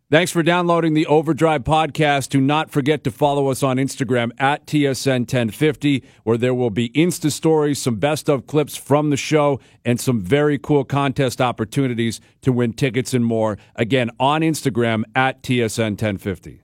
Thanks for downloading the Overdrive podcast. Do not forget to follow us on Instagram at TSN1050, where there will be Insta stories, some best of clips from the show, and some very cool contest opportunities to win tickets and more. Again, on Instagram at TSN1050.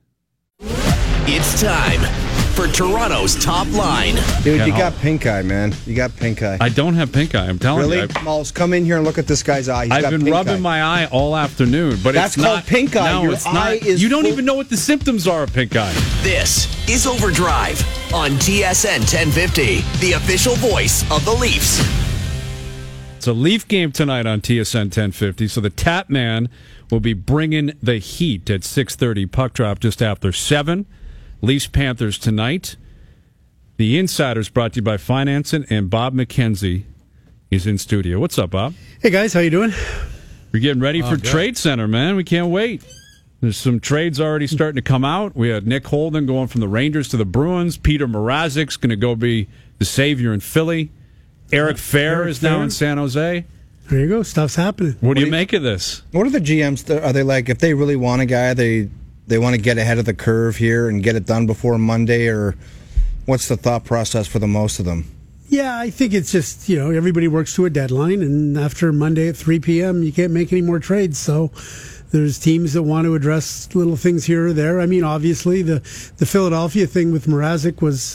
It's time for Toronto's Top Line. Dude, you got pink eye, man. You got pink eye. I don't have pink eye, I'm telling you. Really? Malls, come in here and look at this guy's eye. I've been rubbing my eye all afternoon, but that's it's called not pink eye. No, Your it's eye not. is You don't even know what the symptoms are of pink eye. This is Overdrive on TSN 1050, the official voice of the Leafs. It's a Leaf game tonight on TSN 1050, so the Tap Man will be bringing the heat at 6:30. Puck drop just after 7. Leafs Panthers tonight. The Insider's brought to you by Financing, and Bob McKenzie is in studio. What's up, Bob? Hey, guys. How you doing? We're getting ready for Trade Center, man. We can't wait. There's some trades already starting to come out. We had Nick Holden going from the Rangers to the Bruins. Peter Mrazek's going to go be the savior in Philly. Eric Fehr is now in San Jose. There you go. Stuff's happening. What do you make of this? What are the GMs? Are they like, if they really want a guy, they want to get ahead of the curve here and get it done before Monday, or what's the thought process for the most of them? Yeah, I think it's just, everybody works to a deadline, and after Monday at 3 p.m., you can't make any more trades. So there's teams that want to address little things here or there. I mean, obviously, the Philadelphia thing with Mrazek was,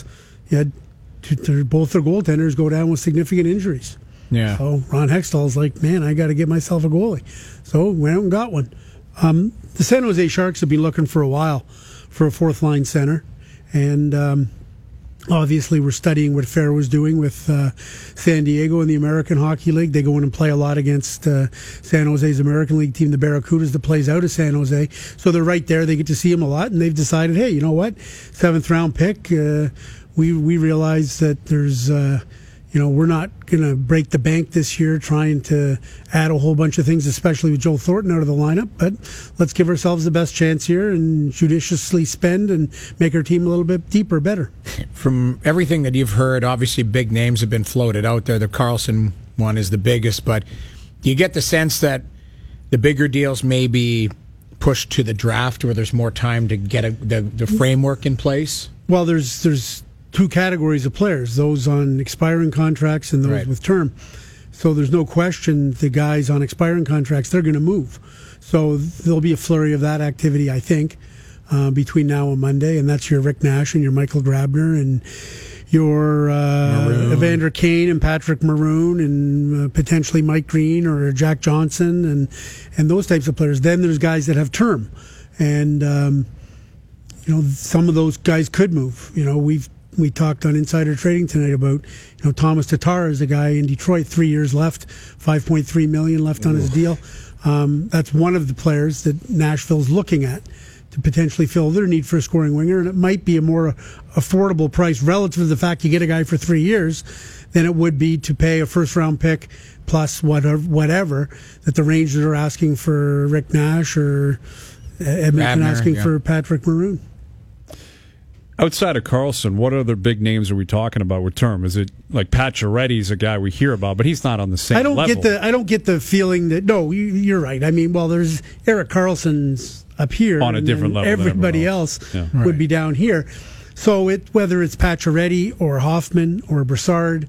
both their goaltenders go down with significant injuries. Yeah. So Ron Hextall's like, man, I got to get myself a goalie. So went out and got one. The San Jose Sharks have been looking for a while for a fourth-line center, and obviously we're studying what Fehr was doing with San Diego in the American Hockey League. They go in and play a lot against San Jose's American League team, the Barracudas, that plays out of San Jose. So they're right there. They get to see him a lot, and they've decided, hey, you know what? 7th-round pick, we realize that there's... we're not going to break the bank this year trying to add a whole bunch of things, especially with Joe Thornton out of the lineup. But let's give ourselves the best chance here and judiciously spend and make our team a little bit deeper, better. From everything that you've heard, obviously big names have been floated out there. The Karlsson one is the biggest, but do you get the sense that the bigger deals may be pushed to the draft where there's more time to get the framework in place? Well, there's two categories of players, those on expiring contracts and those with term. So there's no question the guys on expiring contracts, they're going to move. So there'll be a flurry of that activity, I think, between now and Monday, and that's your Rick Nash and your Michael Grabner and your Evander Kane and Patrick Maroon and potentially Mike Green or Jack Johnson and those types of players. Then there's guys that have term, and some of those guys could move. We talked on Insider Trading tonight about, Thomas Tatar is a guy in Detroit, 3 years left, $5.3 million left on his deal. That's one of the players that Nashville's looking at to potentially fill their need for a scoring winger, and it might be a more affordable price relative to the fact you get a guy for 3 years than it would be to pay a first-round pick plus whatever that the Rangers are asking for Rick Nash or Edmonton asking for Patrick Maroon. Outside of Karlsson, what other big names are we talking about with term? Is it like Pacioretty's a guy we hear about, but he's not on the same level. I don't get the feeling that, no, you're right. I mean, there's Erik Karlsson's up here on a different level. Everybody else would be down here. So whether it's Pacioretty or Hoffman or Brassard,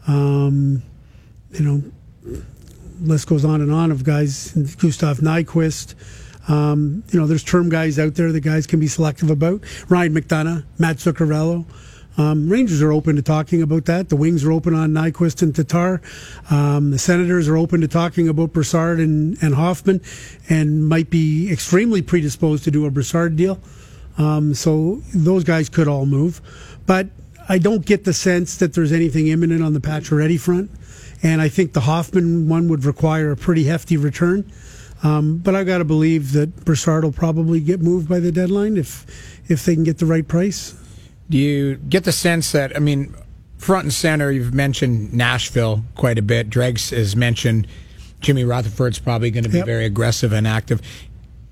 list goes on and on of guys, Gustav Nyquist. There's term guys out there that guys can be selective about. Ryan McDonough, Matt Zuccarello. Rangers are open to talking about that. The Wings are open on Nyquist and Tatar. The Senators are open to talking about Brassard and Hoffman and might be extremely predisposed to do a Brassard deal. So those guys could all move. But I don't get the sense that there's anything imminent on the Pacioretty front. And I think the Hoffman one would require a pretty hefty return. But I've got to believe that Brassard will probably get moved by the deadline if they can get the right price. Do you get the sense that, front and center, you've mentioned Nashville quite a bit. Dregs has mentioned Jimmy Rutherford's probably going to be very aggressive and active.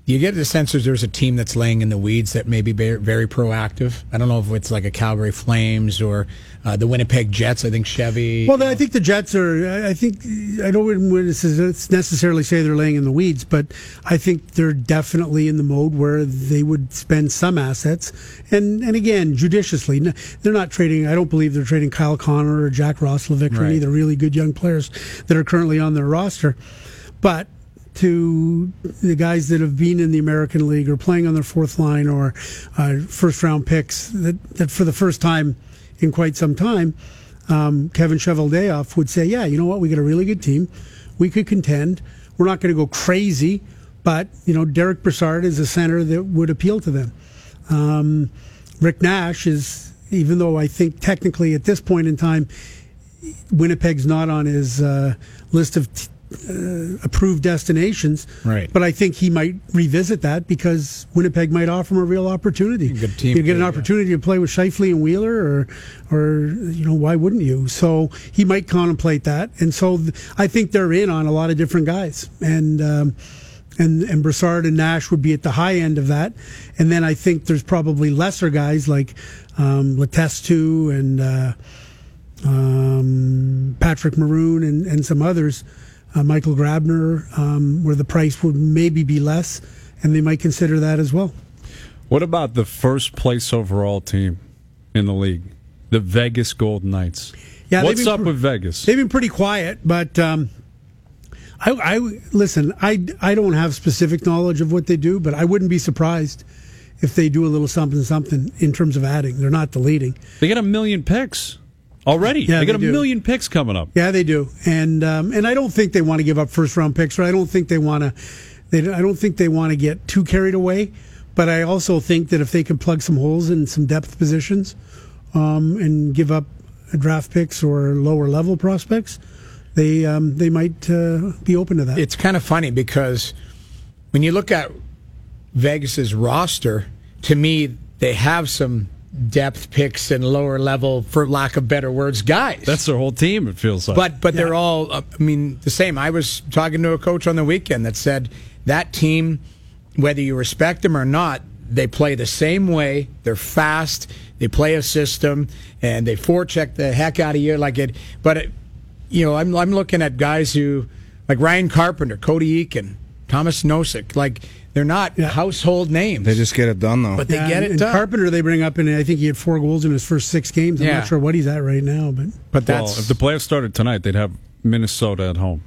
you get the sense that there's a team that's laying in the weeds that may be very, very proactive. I don't know if it's like a Calgary Flames or the Winnipeg Jets. I think Chevy. Well, I think the Jets are. I don't want to necessarily say they're laying in the weeds, but I think they're definitely in the mode where they would spend some assets, and again judiciously. They're not trading. I don't believe they're trading Kyle Connor or Jack Roslovic or any of the really good young players that are currently on their roster, but to the guys that have been in the American League or playing on their fourth line or first-round picks that for the first time in quite some time, Kevin Cheveldayoff would say, yeah, you know what, we got a really good team. We could contend. We're not going to go crazy, but, Derek Brassard is a center that would appeal to them. Rick Nash is, even though I think technically at this point in time, Winnipeg's not on his list of approved destinations, right? But I think he might revisit that because Winnipeg might offer him a real opportunity. Good team. You get an opportunity to play with Scheifele and Wheeler, or why wouldn't you? So he might contemplate that, and so I think they're in on a lot of different guys, and Brassard and Nash would be at the high end of that, and then I think there's probably lesser guys like Letestu and Patrick Maroon and some others. Michael Grabner, where the price would maybe be less, and they might consider that as well. What about the first place overall team in the league, the Vegas Golden Knights? Yeah, what's up with Vegas? They've been pretty quiet, but I listen. I don't have specific knowledge of what they do, but I wouldn't be surprised if they do a little something in terms of adding. They're not deleting. They got 1 million picks. Already, yeah, they got 1 million picks coming up. Yeah, they do, and I don't think they want to give up first round picks, or I don't think they want to. I don't think they want to get too carried away. But I also think that if they can plug some holes in some depth positions, and give up draft picks or lower level prospects, they might be open to that. It's kind of funny because when you look at Vegas's roster, to me they have some depth picks and lower level, for lack of better words, guys. That's their whole team, it feels like. But they're all, the same. I was talking to a coach on the weekend that said that team, whether you respect them or not, they play the same way. They're fast. They play a system, and they forecheck the heck out of you like it. But I'm looking at guys who, like Ryan Carpenter, Cody Eakin, Thomas Nosek, like. They're not household names. They just get it done, though. But they get it done. Carpenter, they bring up, and I think he had 4 goals in his first 6 games. I'm not sure what he's at right now. But that's... if the playoffs started tonight, they'd have Minnesota at home.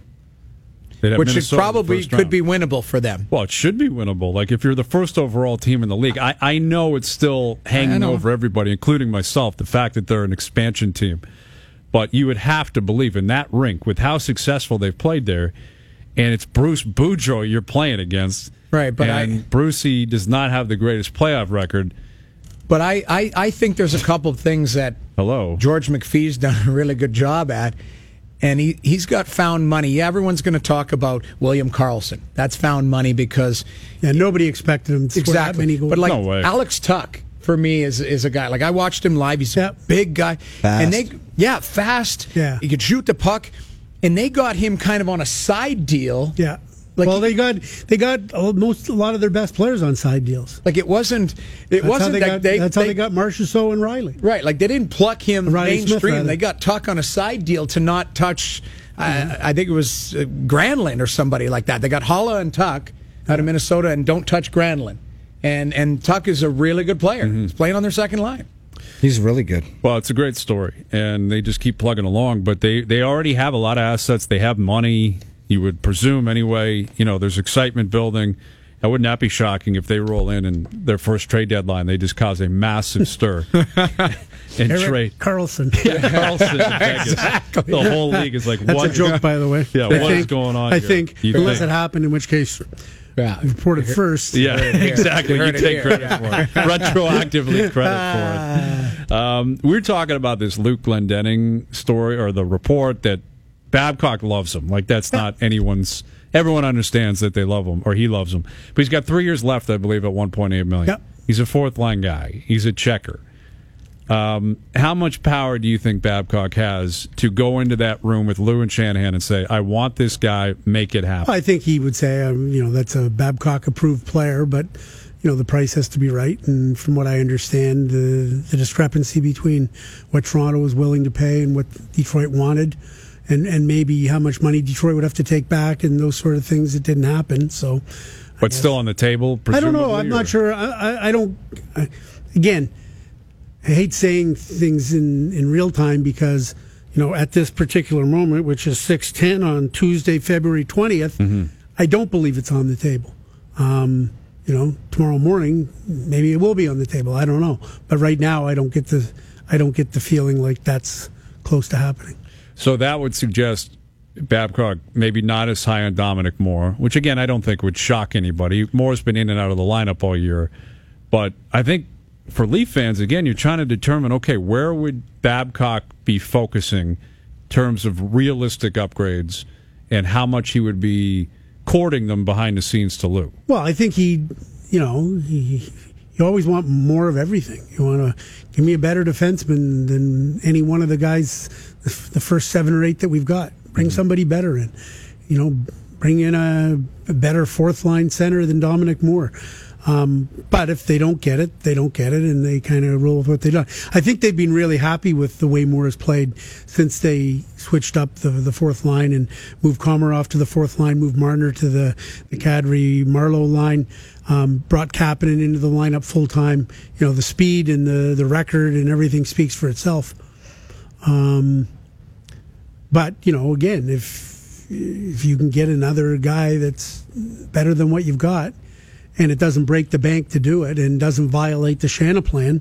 Which probably could be winnable for them. Well, it should be winnable. Like, if you're the first overall team in the league, I know it's still hanging over everybody, including myself, the fact that they're an expansion team. But you would have to believe in that rink, with how successful they've played there, and it's Bruce Boudreau you're playing against. Right, but Brucey does not have the greatest playoff record. But I think there's a couple of things that George McPhee's done a really good job at, and he's got found money. Yeah, everyone's going to talk about William Karlsson. That's found money because nobody expected him to score that many goals. But like Alex Tuch, for me, is a guy. Like, I watched him live. He's a big guy. Fast. And fast. Yeah. He could shoot the puck. And they got him kind of on a side deal. Yeah. Like, well, they got a lot of their best players on side deals. Like, it wasn't. That's how they got Marchessault and Riley. Right. Like, they didn't pluck him mainstream. Smith, they got Tuch on a side deal to not touch. I think it was Granlund or somebody like that. They got Holla and Tuch out of Minnesota, and don't touch Granlund. And Tuch is a really good player. He's playing on their second line. He's really good. Well, it's a great story, and they just keep plugging along. But they already have a lot of assets. They have money. You would presume anyway. There's excitement building. I would not be shocking if they roll in and their first trade deadline, they just cause a massive stir. And Erik trade Karlsson. Yeah, Karlsson in Vegas. Exactly. The whole league is like, that's what? a joke, by the way. Yeah, what is going on I here? think, unless it happened, in which case... Yeah, report it first. Yeah, exactly. You take credit for it. Retroactively credit for it. We were talking about this Luke Glendening story, or the report that Babcock loves him. Like, that's not anyone's... Everyone understands that they love him, or he loves him. But he's got 3 years left, I believe, at $1.8 million. Yep. He's a fourth-line guy. He's a checker. How much power do you think Babcock has to go into that room with Lou and Shanahan and say, I want this guy, make it happen? I think he would say, that's a Babcock-approved player, but, the price has to be right. And from what I understand, the discrepancy between what Toronto was willing to pay and what Detroit wanted, and maybe how much money Detroit would have to take back and those sort of things, it didn't happen. So, but still on the table, I don't know. I'm not sure. I don't... Again... I hate saying things in real time because, at this particular moment, which is 6:10 on Tuesday, February 20th, I don't believe it's on the table. Tomorrow morning, maybe it will be on the table. I don't know. But right now, I don't get the feeling like that's close to happening. So that would suggest Babcock maybe not as high on Dominic Moore, which, again, I don't think would shock anybody. Moore's been in and out of the lineup all year. But I think for Leaf fans, again, you're trying to determine, okay, where would Babcock be focusing in terms of realistic upgrades and how much he would be courting them behind the scenes to Lou? Well, I think you always want more of everything. You want to give me a better defenseman than any one of the guys, the first 7 or 8 that we've got. Bring somebody better in. Bring in a better fourth-line center than Dominic Moore. But if they don't get it, they don't get it, and they kind of roll with what they've done. I think they've been really happy with the way Moore has played since they switched up the fourth line and moved Komarov to the fourth line, moved Marner to the Kadri-Marleau line, brought Kapanen into the lineup full time. The speed and the record and everything speaks for itself. But again, if you can get another guy that's better than what you've got, and it doesn't break the bank to do it, and doesn't violate the Shanna plan,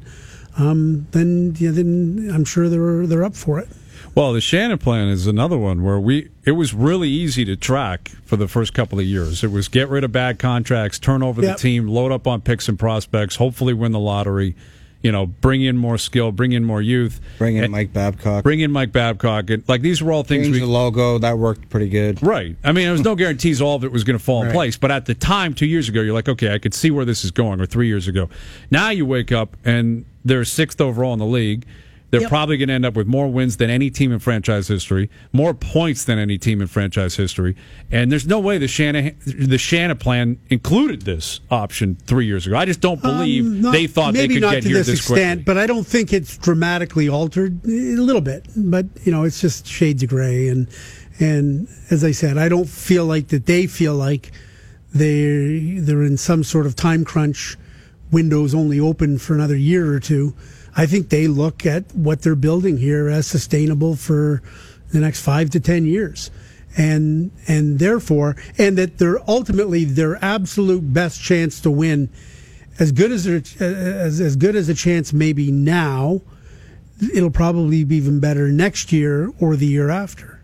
then I'm sure they're up for it. Well, the Shanna plan is another one where it was really easy to track for the first couple of years. It was get rid of bad contracts, turn over the team, load up on picks and prospects, hopefully win the lottery. Bring in more skill, bring in more youth. Bring in Mike Babcock. And, these were all things. Change the logo. That worked pretty good. Right. I mean, there was no guarantees all of it was going to fall in place. But at the time, 2 years ago, you're like, okay, I could see where this is going, or 3 years ago. Now you wake up, and they're 6th overall in the league. They're probably going to end up with more wins than any team in franchise history, more points than any team in franchise history, and there's no way the Shanna plan included this option 3 years ago. I just don't believe they thought they could get here this quickly. But I don't think it's dramatically altered. A little bit, but it's just shades of gray. And as I said, I don't feel like that they feel like they're in some sort of time crunch. Windows only open for another year or two. I think they look at what they're building here as sustainable for the next 5 to 10 years. And therefore, and that they're ultimately their absolute best chance to win, as good as a chance maybe now, it'll probably be even better next year or the year after.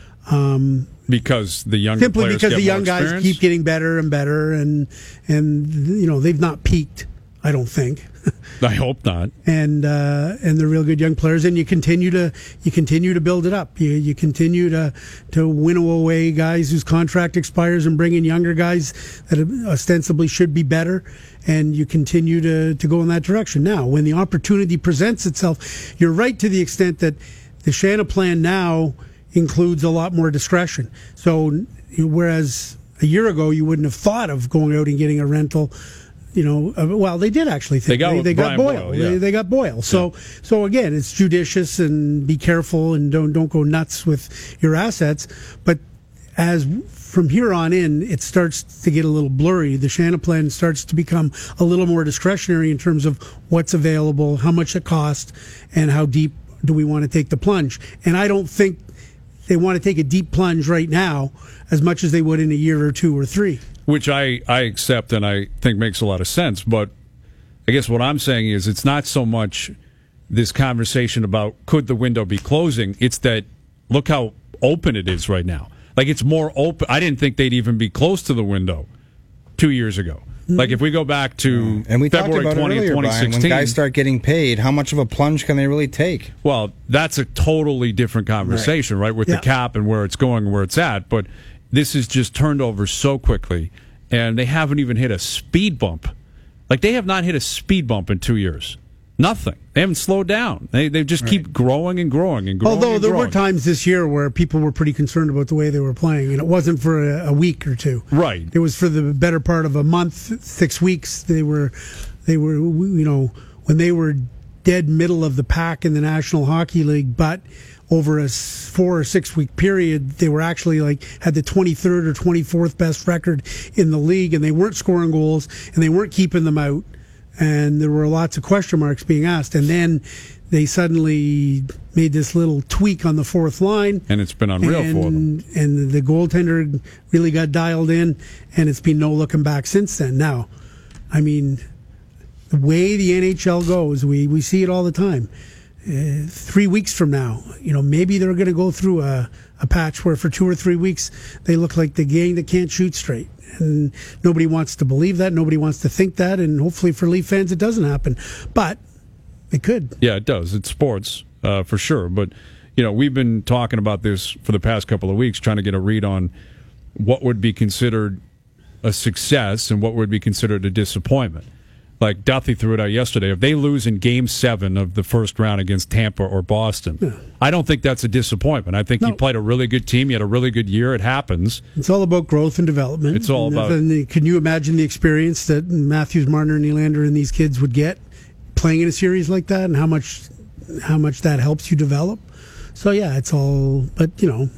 Because the younger players because the young guys keep getting better and better, and they've not peaked, I don't think. I hope not. And they're real good young players, and you continue to build it up. You continue to winnow away guys whose contract expires and bring in younger guys that ostensibly should be better, and you continue to go in that direction. Now, when the opportunity presents itself, you're right to the extent that the Shanna plan now includes a lot more discretion. So whereas a year ago you wouldn't have thought of going out and getting a rental. Well, they did actually think they got Boyle. They got Boyle. So again, it's judicious and be careful and don't go nuts with your assets. But as from here on in, it starts to get a little blurry. The Shanna plan starts to become a little more discretionary in terms of what's available, how much it costs, and how deep do we want to take the plunge. And I don't think they want to take a deep plunge right now as much as they would in a year or 2 or 3. Which I accept and I think makes a lot of sense. But I guess what I'm saying is it's not so much this conversation about could the window be closing. It's that look how open it is right now. Like it's more open. I didn't think they'd even be close to the window 2 years ago. Like if we go back to and we February talked about 20th, earlier, 2016. Brian, when guys start getting paid, how much of a plunge can they really take? Well, that's a totally different conversation, right? With the cap and where it's going and where it's at. But this is just turned over so quickly, and they haven't even hit a speed bump. Like they have not hit a speed bump in 2 years. Nothing. They haven't slowed down. They just keep growing and growing and growing. Although and there growing. were times this year where people were pretty concerned about the way they were playing, and it wasn't for a week or two. Right. It was for the better part of a month, 6 weeks. They were, when they were dead middle of the pack in the National Hockey League, but over a 4 or 6 week period, they were actually had the 23rd or 24th best record in the league, and they weren't scoring goals, and they weren't keeping them out. And there were lots of question marks being asked. And then they suddenly made this little tweak on the fourth line. And it's been unreal for them. And the goaltender really got dialed in, and it's been no looking back since then. Now, I mean, the way the NHL goes, we see it all the time. 3 weeks from now, maybe they're going to go through a patch where for 2 or 3 weeks they look like the gang that can't shoot straight. And nobody wants to believe that. Nobody wants to think that. And hopefully for Leaf fans, it doesn't happen. But it could. Yeah, it does. It's sports, for sure. But, we've been talking about this for the past couple of weeks, trying to get a read on what would be considered a success and what would be considered a disappointment. Like Duthie threw it out yesterday. If they lose in Game 7 of the first round against Tampa or Boston, I don't think that's a disappointment. I think you played a really good team. You had a really good year. It happens. It's all about growth and development. It's all about... Can you imagine the experience that Matthews, Marner, Nylander, and these kids would get playing in a series like that, and how much that helps you develop? So, yeah, it's all... But,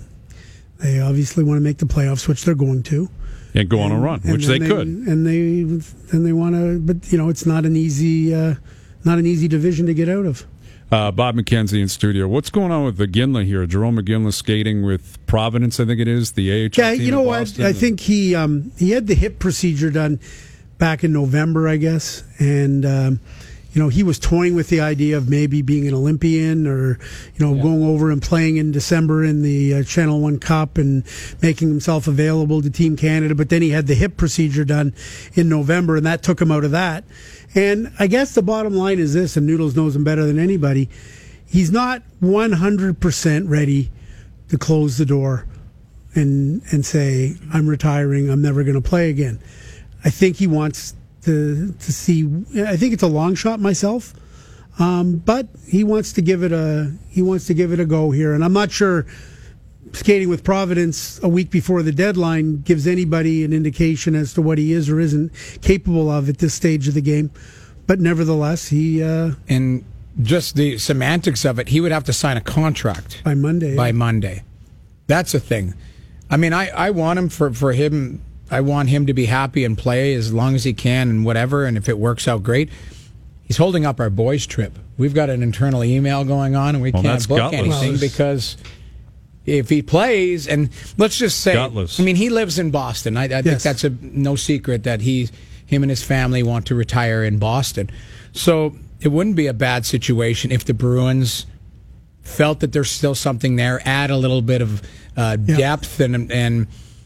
they obviously want to make the playoffs, which they're going to. And go on a run, which they could. And they want to, but it's not an easy division to get out of. Bob McKenzie in studio. What's going on with McGinley here? Jerome McGinley skating with Providence, I think it is, the AHL yeah, team you know what? I think he had the hip procedure done back in November, I guess, and he was toying with the idea of maybe being an Olympian or, going over and playing in December in the Channel One Cup and making himself available to Team Canada. But then he had the hip procedure done in November, and that took him out of that. And I guess the bottom line is this, and Noodles knows him better than anybody. He's not 100% ready to close the door and say, I'm retiring, I'm never going to play again. I think he wants to see. I think it's a long shot myself, but he wants to give it a go here. And I'm not sure skating with Providence a week before the deadline gives anybody an indication as to what he is or isn't capable of at this stage of the game. But nevertheless, he and just the semantics of it, he would have to sign a contract by Monday. By Monday, that's the thing. I mean, I want him for him. I want him to be happy and play as long as he can and whatever, and if it works out, great. He's holding up our boys' trip. We've got an internal email going on, and we can't book anything because if he plays, and let's just say, gutless. I mean, he lives in Boston. I think that's no secret that him and his family want to retire in Boston. So it wouldn't be a bad situation if the Bruins felt that there's still something there, add a little bit of depth and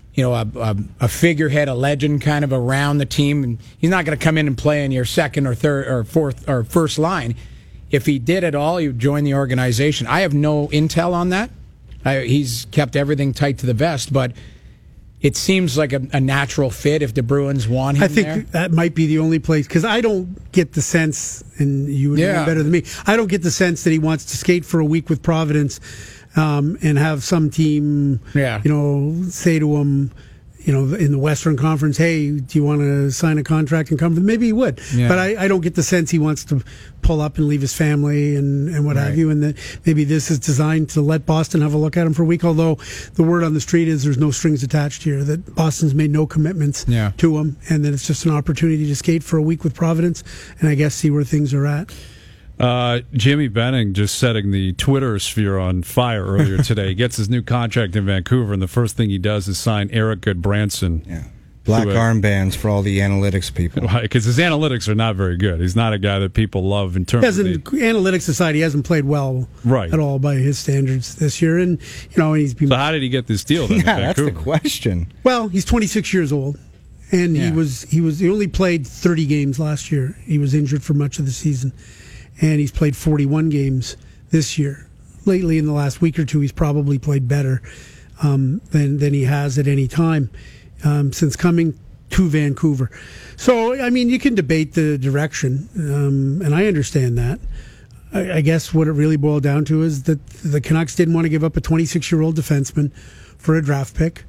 a figurehead, a legend kind of around the team. And he's not going to come in and play in your second or third or fourth or first line. If he did at all, he would join the organization. I have no intel on that. He's kept everything tight to the vest, but it seems like a natural fit if the Bruins want him there. I think that might be the only place, because I don't get the sense, and you would know better than me, I don't get the sense that he wants to skate for a week with Providence and have some team, say to him, in the Western Conference, hey, do you want to sign a contract and come? Maybe he would, but I don't get the sense he wants to pull up and leave his family and what have you, and that maybe this is designed to let Boston have a look at him for a week, although the word on the street is there's no strings attached here, that Boston's made no commitments to him, and that it's just an opportunity to skate for a week with Providence and I guess see where things are at. Jimmy Benning just setting the Twitter sphere on fire earlier today. He gets his new contract in Vancouver, and the first thing he does is sign Eric Goodbranson. Yeah. Black armbands for all the analytics people. Because his analytics are not very good. He's not a guy that people love in terms of analytics aside, he hasn't played well at all by his standards this year. And he's been. So how did he get this deal then? Yeah, that's the question. Well, he's 26 years old. And he only played 30 games last year. He was injured for much of the season. And he's played 41 games this year. Lately, in the last week or two, he's probably played better than he has at any time. Since coming to Vancouver. So, I mean, you can debate the direction, and I understand that. I guess what it really boiled down to is that the Canucks didn't want to give up a 26-year-old defenseman for a draft pick,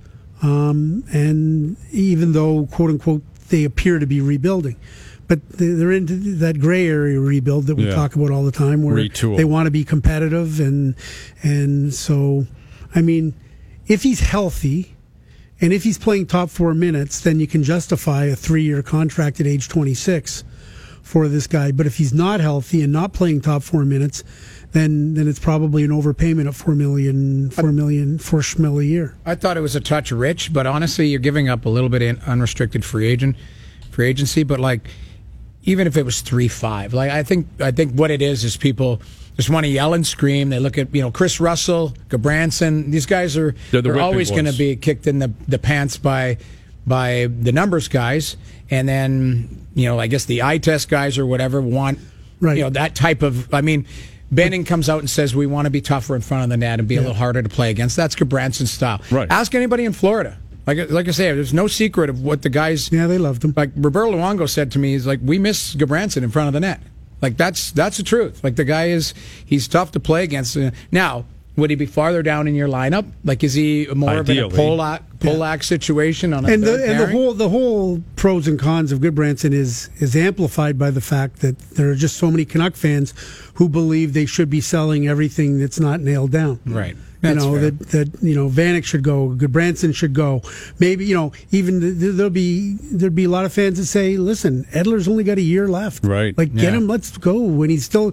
and even though, quote-unquote, they appear to be rebuilding. But they're into that gray area rebuild that we talk about all the time, where Retool. They want to be competitive, and so, I mean, if he's healthy, and if he's playing top 4 minutes, then you can justify a 3-year contract at age 26 for this guy. But if he's not healthy and not playing top 4 minutes, then it's probably an overpayment of $4 million a year. I thought it was a touch rich, but honestly, you're giving up a little bit in unrestricted free agency. But like, even if it was 3.5, like I think what it is people just want to yell and scream. They look at Chris Russell, Gabranson. These guys they're always going to be kicked in the pants by the numbers guys, and then I guess the eye test guys or whatever want that type of. I mean, Benning comes out and says we want to be tougher in front of the net and be a little harder to play against. That's Gabranson's style. Right. Ask anybody in Florida. Like I say, there's no secret of what the guys. Yeah, they loved him. Like Roberto Luongo said to me, he's like, we miss Gabranson in front of the net. Like that's the truth. Like the guy he's tough to play against. Now, would he be farther down in your lineup? Like, is he more of a Polak situation on a and the whole pros and cons of Goodbranson is amplified by the fact that there are just so many Canuck fans who believe they should be selling everything that's not nailed down. Right. That Vanek should go, Goodbranson should go. Maybe even there'd be a lot of fans that say, "Listen, Edler's only got a year left. Right? Like get him. Let's go." When he's still,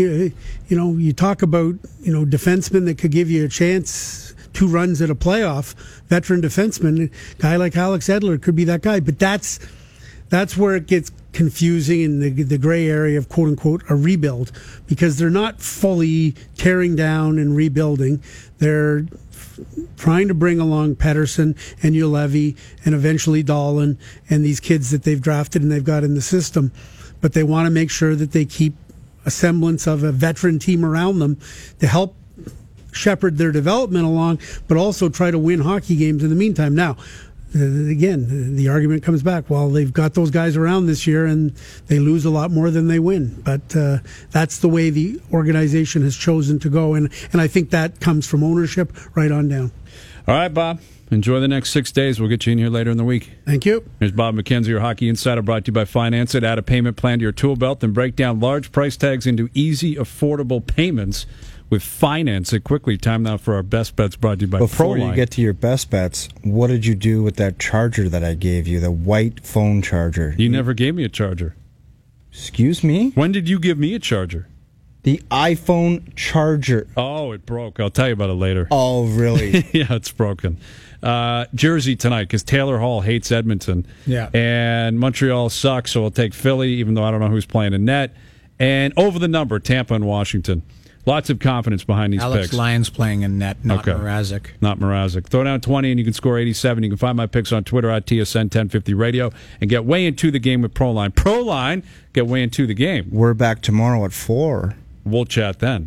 you talk about defensemen that could give you a chance, 2 runs at a playoff. Veteran defenseman, a guy like Alex Edler could be that guy. But that's where it gets confusing in the gray area of quote unquote a rebuild, because they're not fully tearing down and rebuilding. They're trying to bring along Pettersson and Ulevi and eventually Dahlin and these kids that they've drafted and they've got in the system, but they want to make sure that they keep a semblance of a veteran team around them to help shepherd their development along, but also try to win hockey games in the meantime. Now, again, the argument comes back, well, they've got those guys around this year and they lose a lot more than they win. But that's the way the organization has chosen to go. And I think that comes from ownership right on down. All right, Bob. Enjoy the next 6 days. We'll get you in here later in the week. Thank you. Here's Bob McKenzie, your Hockey Insider, brought to you by Finance It. Add a payment plan to your tool belt and break down large price tags into easy, affordable payments with Finance It. Quickly, time now for our best bets, brought to you by Before Proline. you get to your best bets, what did you do with that charger that I gave you, the white phone charger? You never gave me a charger. Excuse me? When did you give me a charger? The iPhone charger. Oh, it broke. I'll tell you about it later. Oh, really? Yeah, it's broken. Jersey tonight, because Taylor Hall hates Edmonton. Yeah. And Montreal sucks, so we'll take Philly, even though I don't know who's playing in net. And over the number, Tampa and Washington. Lots of confidence behind these Alex picks. Lyons playing in net, not Okay. Mrazek. Not Mrazek. Throw down 20 and you can score 87. You can find my picks on Twitter at TSN 1050 Radio and get way into the game with Proline. Proline, get way into the game. We're back tomorrow at 4. We'll chat then.